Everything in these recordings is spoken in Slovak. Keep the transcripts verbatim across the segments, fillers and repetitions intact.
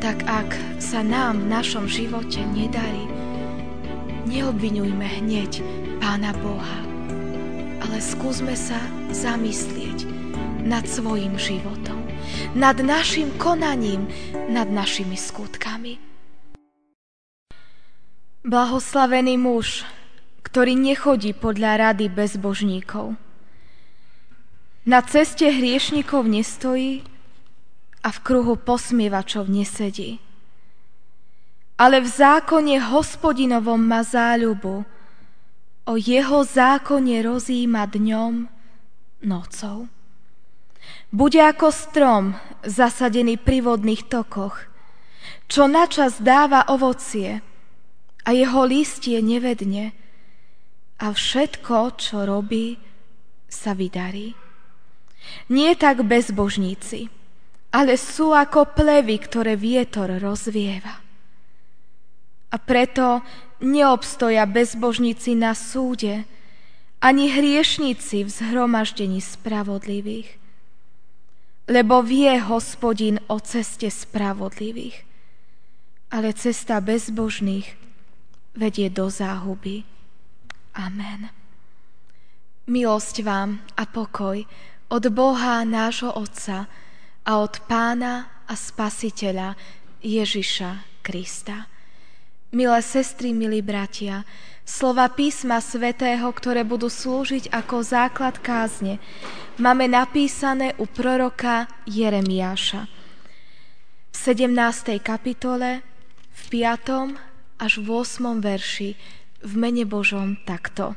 Tak ak sa nám v našom živote nedarí, neobviňujme hneď Pána Boha, ale skúsme sa zamyslieť nad svojim životom, nad našim konaním, nad našimi skutkami. Blahoslavený muž, ktorý nechodí podľa rady bezbožníkov, na ceste hriešnikov nestojí a v kruhu posmievačov nesedí. Ale v zákone Hospodinovom má záľubu, o jeho zákone rozjíma dňom, nocou. Bude ako strom zasadený pri vodných tokoch, čo načas dáva ovocie a jeho listie nevedne a všetko, čo robí, sa vydarí. Nie tak bezbožníci, ale sú ako plevy, ktoré vietor rozvieva. A preto neobstoja bezbožníci na súde, ani hriešnici v zhromaždení spravodlivých. Lebo vie Hospodin o ceste spravodlivých, ale cesta bezbožných vedie do záhuby. Amen. Milosť vám a pokoj od Boha nášho Otca a od Pána a Spasiteľa Ježiša Krista. Milé sestry, milí bratia, slova písma svätého, ktoré budú slúžiť ako základ kázne, máme napísané u proroka Jeremiáša. V sedemnástej kapitole, v piatom až v ôsmom verši, v mene Božom takto.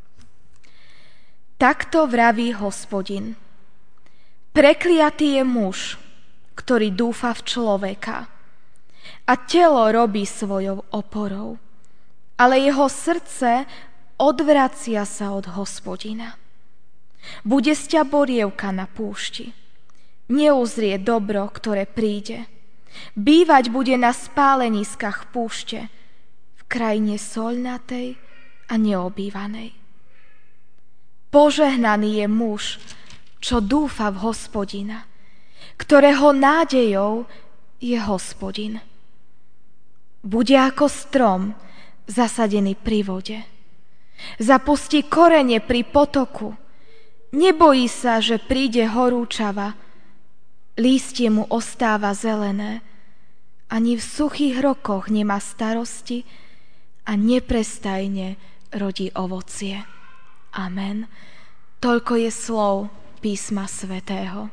Takto vraví Hospodin. Prekliatý je muž, ktorý dúfa v človeka a telo robí svojou oporou, ale jeho srdce odvracia sa od Hospodina. Bude sťa borievka na púšti, neuzrie dobro, ktoré príde. Bývať bude na spáleniskách púšte, v krajine soľnatej a neobývanej. Požehnaný je muž, čo dúfa v Hospodina, ktorého nádejou je Hospodin. Bude ako strom zasadený pri vode. Zapustí korene pri potoku. Nebojí sa, že príde horúčava. Lístie mu ostáva zelené. Ani v suchých rokoch nemá starosti a neprestajne rodí ovocie. Amen. Toľko je slov písma svätého.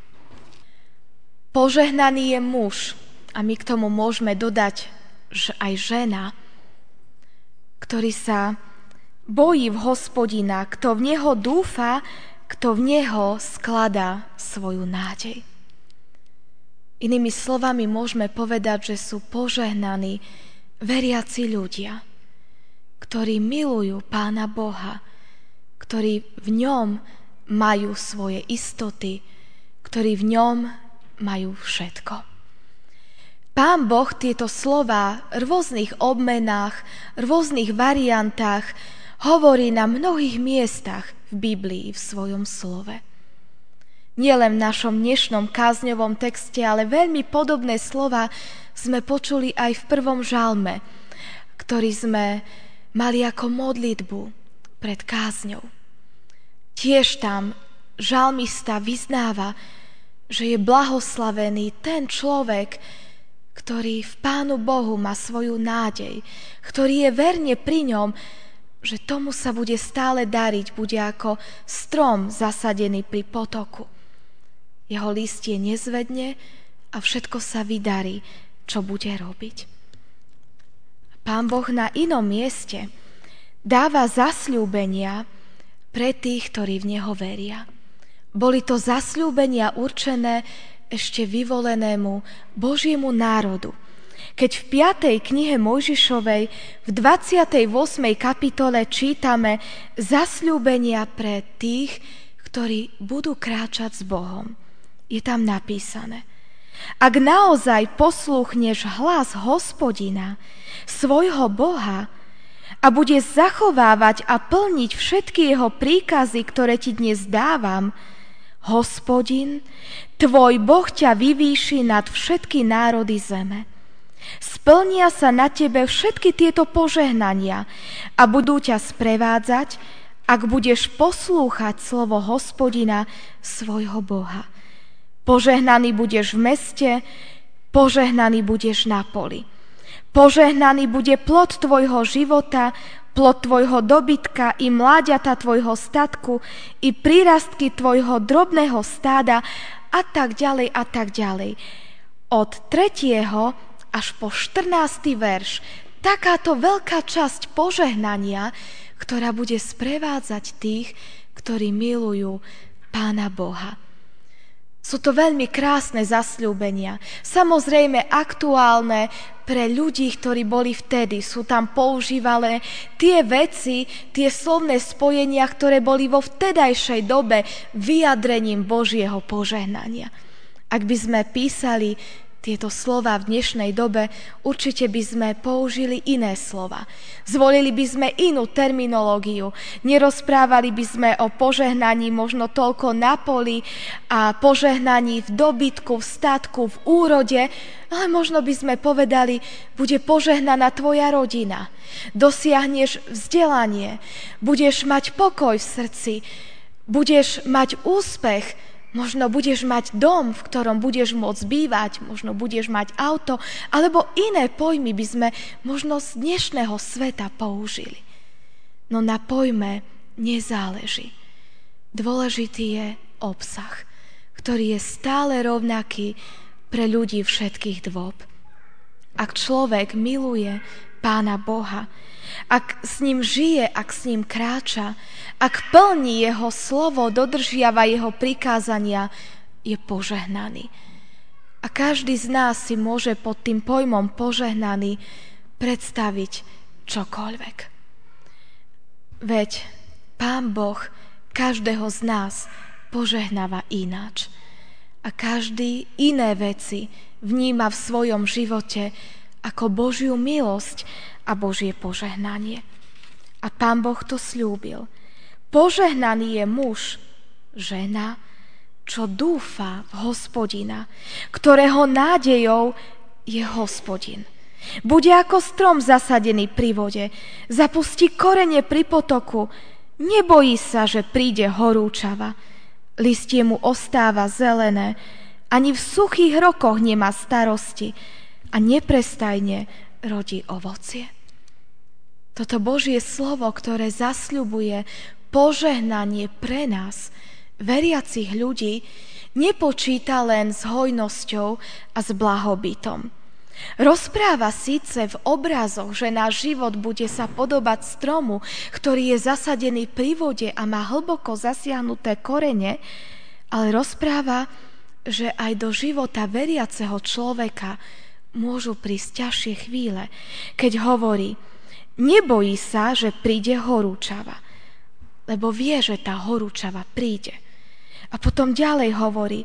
Požehnaný je muž, a my k tomu môžeme dodať, že aj žena, ktorý sa bojí v Hospodina, kto v neho dúfa, kto v neho skladá svoju nádej. Inými slovami môžeme povedať, že sú požehnaní veriaci ľudia, ktorí milujú Pána Boha, ktorí v ňom majú svoje istoty, ktorí v ňom majú všetko. Pán Boh tieto slová v rôznych obmenách, v rôznych variantách hovorí na mnohých miestach v Biblii, v svojom slove. Nielen v našom dnešnom kázňovom texte, ale veľmi podobné slova sme počuli aj v prvom žalme, ktorý sme mali ako modlitbu pred kázňou. Tiež tam žalmista vyznáva, že je blahoslavený ten človek, ktorý v Pánu Bohu má svoju nádej, ktorý je verne pri ňom, že tomu sa bude stále dariť, bude ako strom zasadený pri potoku. Jeho listie nezvedne a všetko sa vydarí, čo bude robiť. Pán Boh na inom mieste dáva zasľúbenia pre tých, ktorí v Neho veria. Boli to zasľúbenia určené ešte vyvolenému Božiemu národu. Keď v piatej knihe Mojžišovej v dvadsiatej ôsmej kapitole čítame zasľúbenia pre tých, ktorí budú kráčať s Bohom. Je tam napísané: Ak naozaj poslúchneš hlas Hospodina, svojho Boha, a budeš zachovávať a plniť všetky jeho príkazy, ktoré ti dnes dávam, Hospodin, tvoj Boh ťa vyvýši nad všetky národy zeme. Splnia sa na tebe všetky tieto požehnania a budú ťa sprevádzať, ak budeš poslúchať slovo Hospodina, svojho Boha. Požehnaný budeš v meste, požehnaný budeš na poli. Požehnaný bude plod tvojho života, plod tvojho dobytka i mláďata tvojho statku i prírastky tvojho drobného stáda a tak ďalej a tak ďalej. Od tretieho až po štrnásty verš takáto veľká časť požehnania, ktorá bude sprevádzať tých, ktorí milujú Pána Boha. Sú to veľmi krásne zasľúbenia, samozrejme aktuálne pre ľudí, ktorí boli vtedy. Sú tam používané tie veci, tie slovné spojenia, ktoré boli vo vtedajšej dobe vyjadrením Božieho požehnania. Ak by sme písali tieto slova v dnešnej dobe, určite by sme použili iné slova. Zvolili by sme inú terminológiu. Nerozprávali by sme o požehnaní možno toľko na poli a požehnaní v dobytku, v statku, v úrode, ale možno by sme povedali, bude požehnaná tvoja rodina. Dosiahneš vzdelanie, budeš mať pokoj v srdci, budeš mať úspech. Možno budeš mať dom, v ktorom budeš môcť bývať, možno budeš mať auto, alebo iné pojmy by sme možno z dnešného sveta použili. No na pojme nezáleží. Dôležitý je obsah, ktorý je stále rovnaký pre ľudí všetkých dôb. Ak človek miluje Pána Boha, ak s ním žije, ak s ním kráča, ak plní jeho slovo, dodržiava jeho prikázania, je požehnaný. A každý z nás si môže pod tým pojmom požehnaný predstaviť čokoľvek. Veď Pán Boh každého z nás požehnáva ináč. A každý iné veci vníma v svojom živote ako Božiu milosť a Božie požehnanie. A Pán Boh to sľúbil. Požehnaný je muž, žena, čo dúfa v Hospodina, ktorého nádejou je Hospodin. Bude ako strom zasadený pri vode, zapustí korene pri potoku, nebojí sa, že príde horúčava. Listie mu ostáva zelené, ani v suchých rokoch nemá starosti a neprestajne rodí ovocie. Toto Božie slovo, ktoré zasľubuje požehnanie pre nás, veriacich ľudí, nepočíta len s hojnosťou a s blahobytom. Rozpráva síce v obrazoch, že náš život bude sa podobať stromu, ktorý je zasadený pri vode a má hlboko zasiahnuté korene, ale rozpráva, že aj do života veriaceho človeka môžu prísť ťažšie chvíle, keď hovorí, nebojí sa, že príde horúčava, lebo vie, že tá horúčava príde. A potom ďalej hovorí,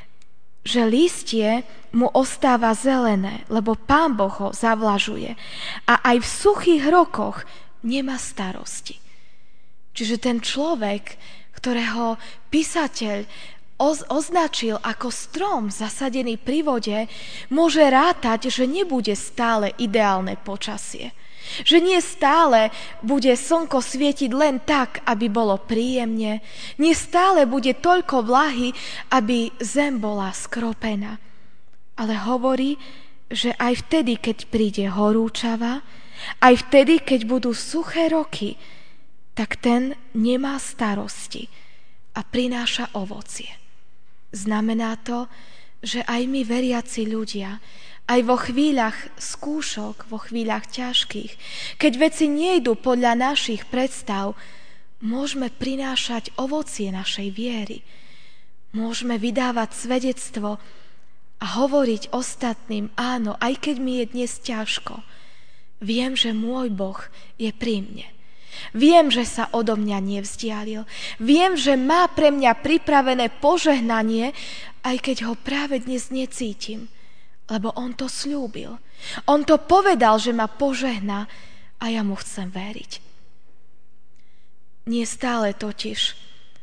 že listie mu ostáva zelené, lebo Pán Boh ho zavlažuje. A aj v suchých rokoch nemá starosti. Čiže ten človek, ktorého písateľ označil ako strom zasadený pri vode, môže rátať, že nebude stále ideálne počasie. Že nie stále bude slnko svietiť len tak, aby bolo príjemne, nie stále bude toľko vlahy, aby zem bola skropená. Ale hovorí, že aj vtedy, keď príde horúčava, aj vtedy, keď budú suché roky, tak ten nemá starosti a prináša ovocie. Znamená to, že aj my veriaci ľudia, aj vo chvíľach skúšok, vo chvíľach ťažkých, keď veci nejdu podľa našich predstav, môžeme prinášať ovocie našej viery. Môžeme vydávať svedectvo a hovoriť ostatným, áno, aj keď mi je dnes ťažko, viem, že môj Boh je pri mne. Viem, že sa odo mňa nevzdialil. Viem, že má pre mňa pripravené požehnanie, aj keď ho práve dnes necítim. Lebo on to sľúbil. On to povedal, že ma požehná a ja mu chcem veriť. Nie stále totiž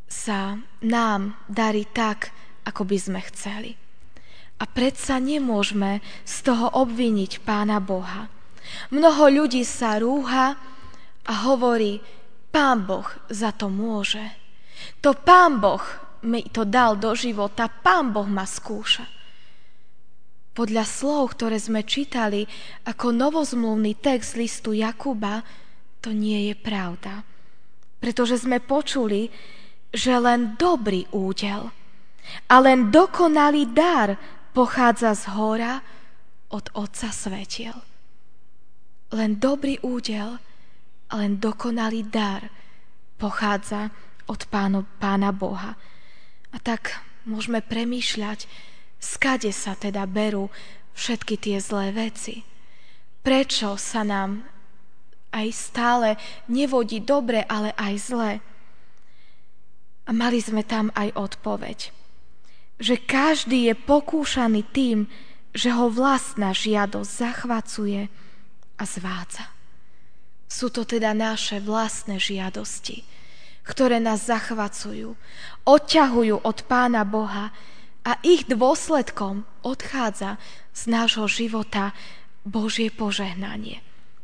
sa nám darí tak, ako by sme chceli. A predsa nemôžeme z toho obviniť Pána Boha. Mnoho ľudí sa rúha a hovorí, Pán Boh za to môže. To Pán Boh mi to dal do života, Pán Boh ma skúša. Podľa slov, ktoré sme čítali ako novozmluvný text listu Jakuba, to nie je pravda. Pretože sme počuli, že len dobrý údel a len dokonalý dar pochádza z hora od Otca svetiel. Len dobrý údel a len dokonalý dar pochádza od pánu, Pána Boha. A tak môžeme premýšľať, skade sa teda berú všetky tie zlé veci. Prečo sa nám aj stále nevodí dobre, ale aj zle? A mali sme tam aj odpoveď, že každý je pokúšaný tým, že ho vlastná žiadosť zachvacuje a zvádza. Sú to teda naše vlastné žiadosti, ktoré nás zachvacujú, odťahujú od Pána Boha a ich dôsledkom odchádza z nášho života Božie požehnanie.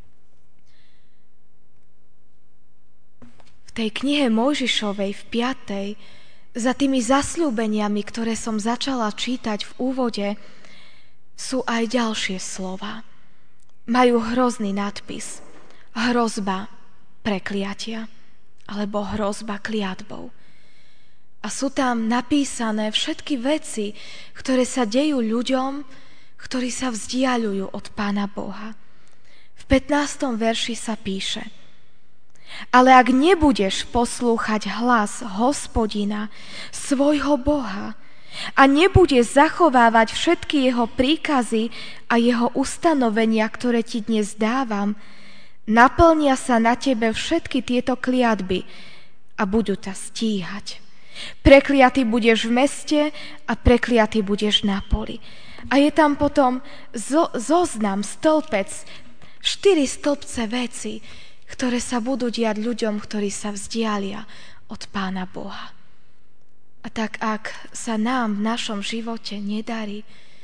V tej knihe Mojžišovej v piatej za tými zasľúbeniami, ktoré som začala čítať v úvode, sú aj ďalšie slova. Majú hrozný nadpis. Hrozba prekliatia alebo hrozba kliatbou. A sú tam napísané všetky veci, ktoré sa dejú ľuďom, ktorí sa vzdiaľujú od Pána Boha. V pätnástom verši sa píše: Ale ak nebudeš poslúchať hlas Hospodina, svojho Boha, a nebudeš zachovávať všetky jeho príkazy a jeho ustanovenia, ktoré ti dnes dávam, naplnia sa na tebe všetky tieto kliatby a budú ťa stíhať. Prekliatý budeš v meste a prekliatý budeš na poli. A je tam potom zo, zoznam, stĺpec, štyri stĺpce veci, ktoré sa budú diať ľuďom, ktorí sa vzdialia od Pána Boha. A tak ak sa nám v našom živote nedarí,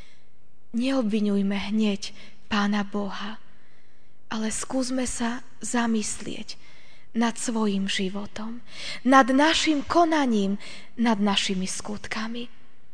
neobviňujme hneď Pána Boha, ale skúsme sa zamyslieť nad svojim životom, nad našim konaním, nad našimi skutkami.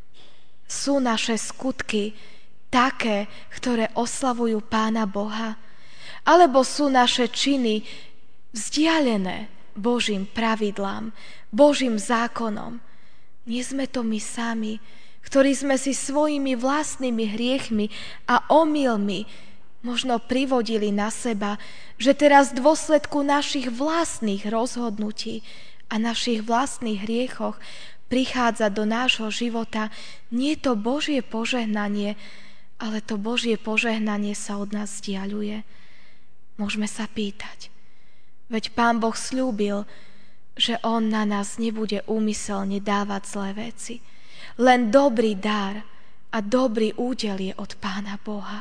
Sú naše skutky také, ktoré oslavujú Pána Boha, alebo sú naše činy vzdialené Božím pravidlám, Božím zákonom? Nie sme to my sami, ktorí sme si svojimi vlastnými hriechmi a omylmi možno privodili na seba, že teraz v dôsledku našich vlastných rozhodnutí a našich vlastných hriechoch prichádza do nášho života nie to Božie požehnanie, ale to Božie požehnanie sa od nás vzdiaľuje. Môžeme sa pýtať, veď Pán Boh sľúbil, že On na nás nebude úmyselne dávať zlé veci. Len dobrý dar a dobrý údel je od Pána Boha.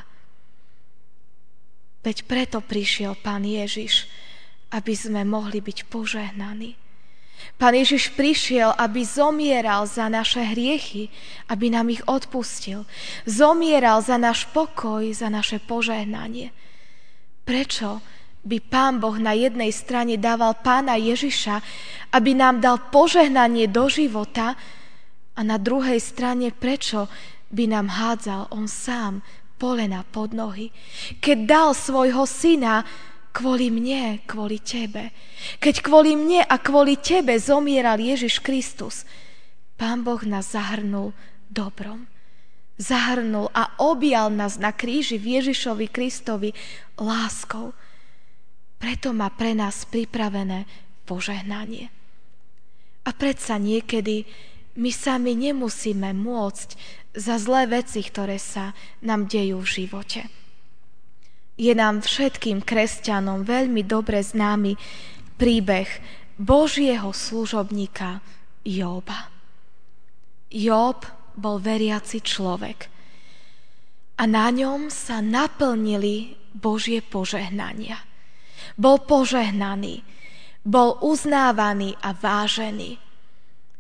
Veď preto prišiel Pán Ježiš, aby sme mohli byť požehnaní. Pán Ježiš prišiel, aby zomieral za naše hriechy, aby nám ich odpustil. Zomieral za náš pokoj, za naše požehnanie. Prečo by Pán Boh na jednej strane dával Pána Ježiša, aby nám dal požehnanie do života, a na druhej strane prečo by nám hádzal On sám polena pod nohy, keď dal svojho syna kvôli mne, kvôli tebe. Keď kvôli mne a kvôli tebe zomieral Ježiš Kristus, Pán Boh nás zahrnul dobrom. Zahrnul a objal nás na kríži v Ježišovi Kristovi láskou. Preto má pre nás pripravené požehnanie. A predsa niekedy my sami nemusíme môcť za zlé veci, ktoré sa nám dejú v živote. Je nám všetkým kresťanom veľmi dobre známy príbeh Božieho služobníka Jóba. Jób bol veriaci človek a na ňom sa naplnili Božie požehnania. Bol požehnaný, bol uznávaný a vážený.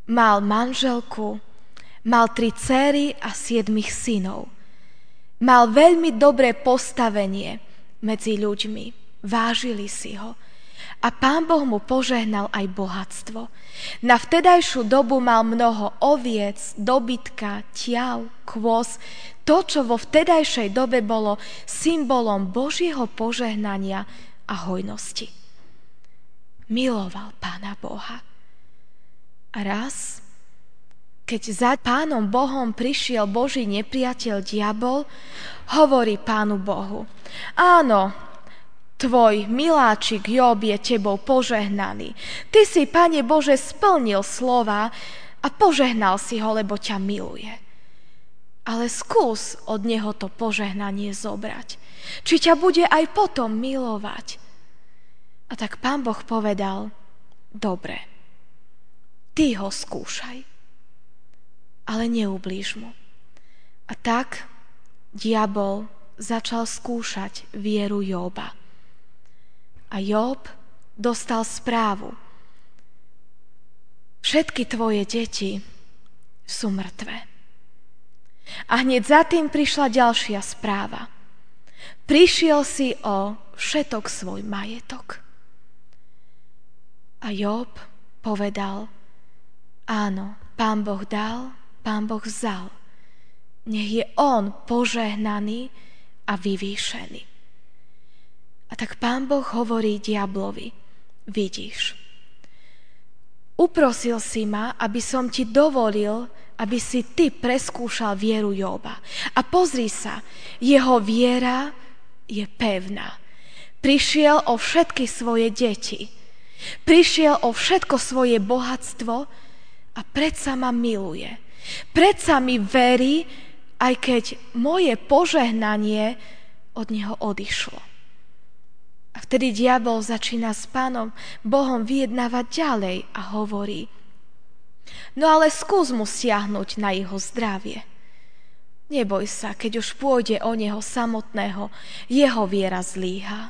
Mal manželku, mal tri dcéry a siedmich synov. Mal veľmi dobré postavenie medzi ľuďmi. Vážili si ho. A Pán Boh mu požehnal aj bohatstvo. Na vtedajšiu dobu mal mnoho oviec, dobytka, tiav, kôz, to, čo vo vtedajšej dobe bolo symbolom Božieho požehnania a hojnosti. Miloval Pána Boha. A raz, keď za Pánom Bohom prišiel Boží nepriateľ diabol, hovorí Pánu Bohu: áno, tvoj miláčik Job je tebou požehnaný. Ty si, Pane Bože, splnil slova a požehnal si ho, lebo ťa miluje. Ale skús od neho to požehnanie zobrať. Či ťa bude aj potom milovať. A tak Pán Boh povedal: dobre, ty ho skúšaj, ale neublíž mu. A tak diabol začal skúšať vieru Joba. A Job dostal správu: všetky tvoje deti sú mŕtve. A hneď za tým prišla ďalšia správa: prišiel si o všetok svoj majetok. A Job povedal: áno, Pán Boh dal, Pán Boh vzal. Nech je on požehnaný a vyvýšený. A tak Pán Boh hovorí diablovi: vidíš, uprosil si ma, aby som ti dovolil, aby si ty preskúšal vieru Joba. A pozri sa, jeho viera je pevná. Prišiel o všetky svoje deti. Prišiel o všetko svoje bohatstvo a predsa ma miluje. Predsa mi verí, aj keď moje požehnanie od neho odišlo. A vtedy diabol začína s Pánom Bohom vyjednávať ďalej a hovorí: no ale skús mu siahnuť na jeho zdravie. Neboj sa, keď už pôjde o neho samotného, jeho viera zlíha.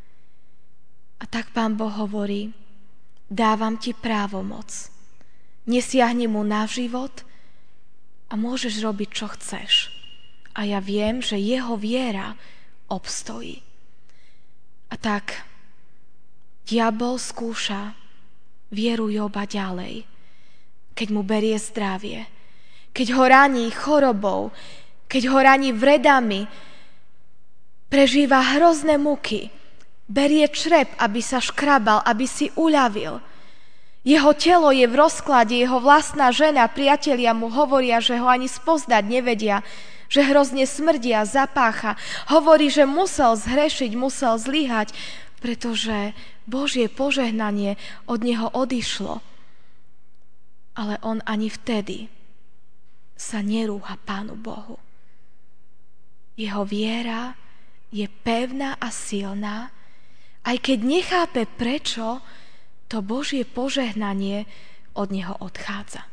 A tak Pán Boh hovorí: dávam ti právomoc. Nesiahni mu na život a môžeš robiť, čo chceš. A ja viem, že jeho viera obstojí. A tak diabol skúša vieru Joba ďalej, keď mu berie zdravie, keď ho raní chorobou, keď ho raní vredami, prežíva hrozné muky, berie črep, aby sa škrabal, aby si uľavil. Jeho telo je v rozklade, jeho vlastná žena, priatelia mu hovoria, že ho ani spoznať nevedia, že hrozne smrdia, zapácha. Hovorí, že musel zhrešiť, musel zlyhať, pretože Božie požehnanie od neho odišlo. Ale on ani vtedy sa nerúha Pánu Bohu. Jeho viera je pevná a silná, aj keď nechápe, prečo to Božie požehnanie od neho odchádza.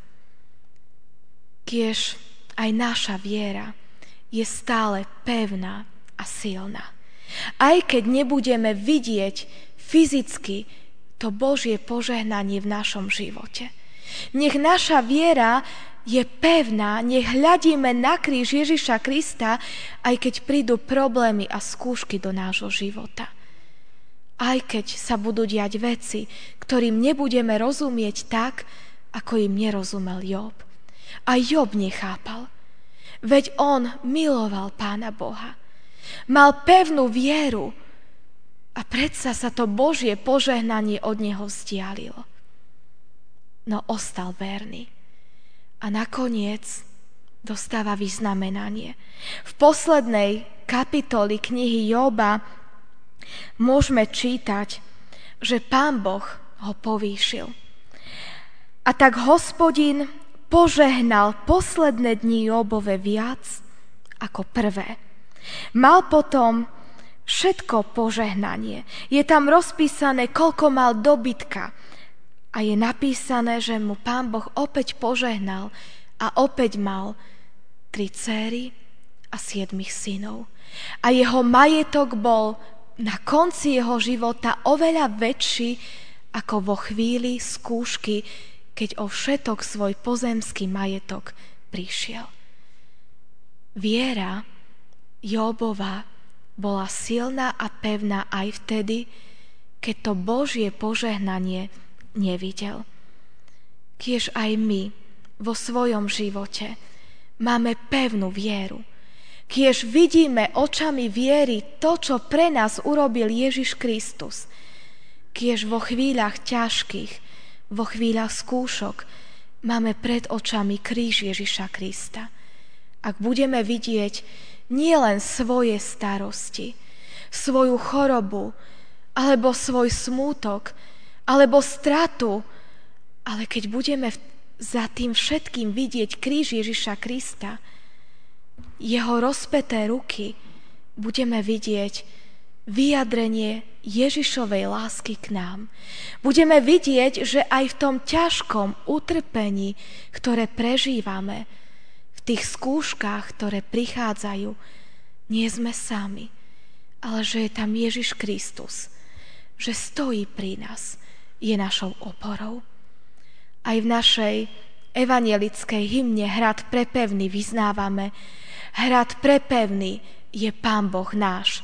Kiež aj naša viera je stále pevná a silná. Aj keď nebudeme vidieť fyzicky to Božie požehnanie v našom živote. Nech naša viera je pevná, nech hľadíme na kríž Ježiša Krista, aj keď prídu problémy a skúšky do nášho života. Aj keď sa budú diať veci, ktorým nebudeme rozumieť tak, ako im nerozumel Job. A Job nechápal. Veď on miloval Pána Boha. Mal pevnú vieru a predsa sa to Božie požehnanie od neho vzdialilo. No ostal verný. A nakoniec dostáva vyznamenanie. V poslednej kapitoli knihy Joba môžeme čítať, že Pán Boh ho povýšil. A tak Hospodin požehnal posledné dni Jobove viac ako prvé. Mal potom všetko požehnanie. Je tam rozpísané, koľko mal dobytka. A je napísané, že mu Pán Boh opäť požehnal a opäť mal tri dcéry a siedmich synov. A jeho majetok bol na konci jeho života oveľa väčší ako vo chvíli skúšky, keď o všetok svoj pozemský majetok prišiel. Viera Jobova bola silná a pevná aj vtedy, keď to Božie požehnanie nevidel. Kiež aj my vo svojom živote máme pevnú vieru. Kiež vidíme očami viery to, čo pre nás urobil Ježiš Kristus. Kiež vo chvíľach ťažkých, vo chvíľach skúšok máme pred očami kríž Ježiša Krista. Ak budeme vidieť nielen svoje starosti, svoju chorobu, alebo svoj smútok, alebo stratu, ale keď budeme za tým všetkým vidieť kríž Ježiša Krista, jeho rozpäté ruky, budeme vidieť vyjadrenie Ježišovej lásky k nám. Budeme vidieť, že aj v tom ťažkom utrpení, ktoré prežívame, v tých skúškach, ktoré prichádzajú, nie sme sami, ale že je tam Ježiš Kristus, že stojí pri nás, je našou oporou. Aj v našej evanielickej hymne Hrad prepevný vyznávame: Hrad prepevný je Pán Boh náš,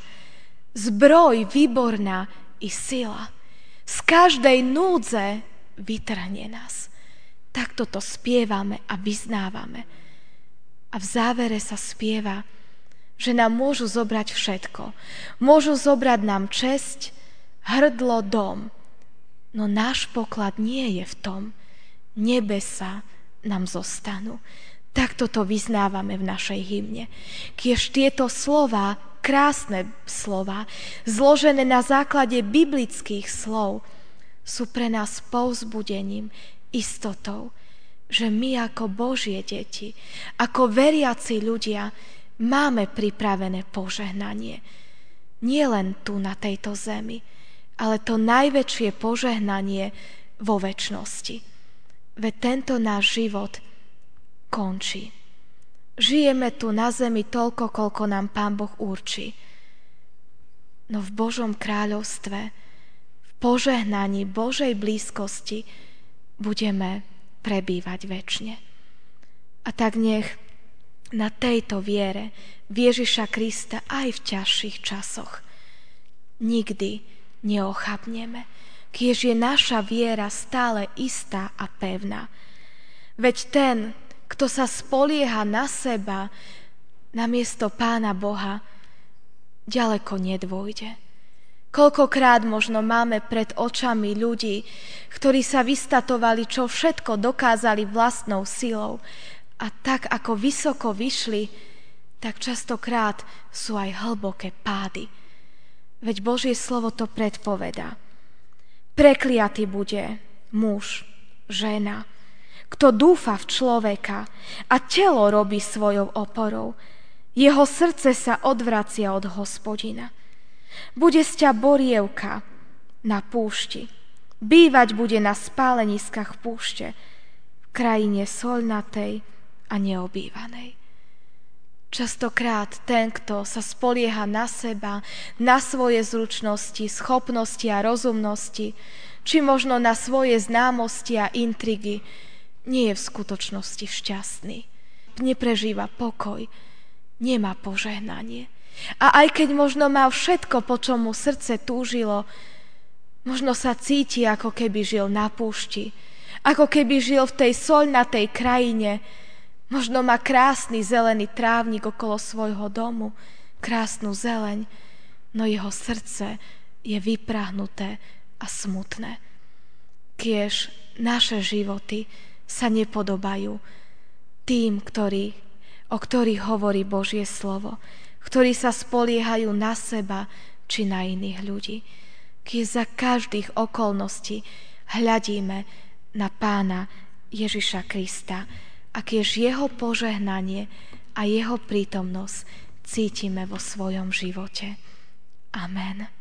zbroj výborná i sila, z každej núdze vytrhne nás. Takto to spievame a vyznávame. A v závere sa spieva, že nám môžu zobrať všetko. Môžu zobrať nám česť, hrdlo, dom. No náš poklad nie je v tom. Nebesa nám zostanú. Takto to vyznávame v našej hymne. Kiež tieto slová, krásne slová, zložené na základe biblických slov, sú pre nás povzbudením, istotou, že my ako Božie deti, ako veriaci ľudia, máme pripravené požehnanie. Nie len tu na tejto zemi, ale to najväčšie požehnanie vo večnosti. Veď tento náš život končí. Žijeme tu na zemi toľko, koľko nám Pán Boh určí. No v Božom kráľovstve, v požehnaní Božej blízkosti budeme prebývať večne. A tak nech na tejto viere v Ježiša Krista aj v ťažších časoch nikdy neochabneme, kiež je naša viera stále istá a pevná. Veď ten, kto sa spolieha na seba namiesto Pána Boha, ďaleko nedôjde. Koľkokrát možno máme pred očami ľudí, ktorí sa vystatovali, čo všetko dokázali vlastnou silou, a tak ako vysoko vyšli, tak častokrát sú aj hlboké pády. Veď Božie slovo to predpovedá. Prekliatý bude muž, žena, kto dúfa v človeka a telo robí svojou oporou. Jeho srdce sa odvracia od Hospodina. Bude z ťa borievka na púšti, bývať bude na spáleniskách púšte, v krajine soľnatej a neobývanej. Častokrát ten, kto sa spolieha na seba, na svoje zručnosti, schopnosti a rozumnosti, či možno na svoje známosti a intrigy, nie je v skutočnosti šťastný. Neprežíva pokoj, nemá požehnanie. A aj keď možno má všetko, po čom mu srdce túžilo, možno sa cíti, ako keby žil na púšti, ako keby žil v tej soľnatej krajine. Možno má krásny zelený trávnik okolo svojho domu, krásnu zeleň, no jeho srdce je vyprahnuté a smutné. Kiež naše životy sa nepodobajú tým, ktorí, o ktorých hovorí Božie slovo, ktorí sa spoliehajú na seba či na iných ľudí. Kiež za každých okolností hľadíme na Pána Ježiša Krista, a kiež jeho požehnanie a jeho prítomnosť cítime vo svojom živote. Amen.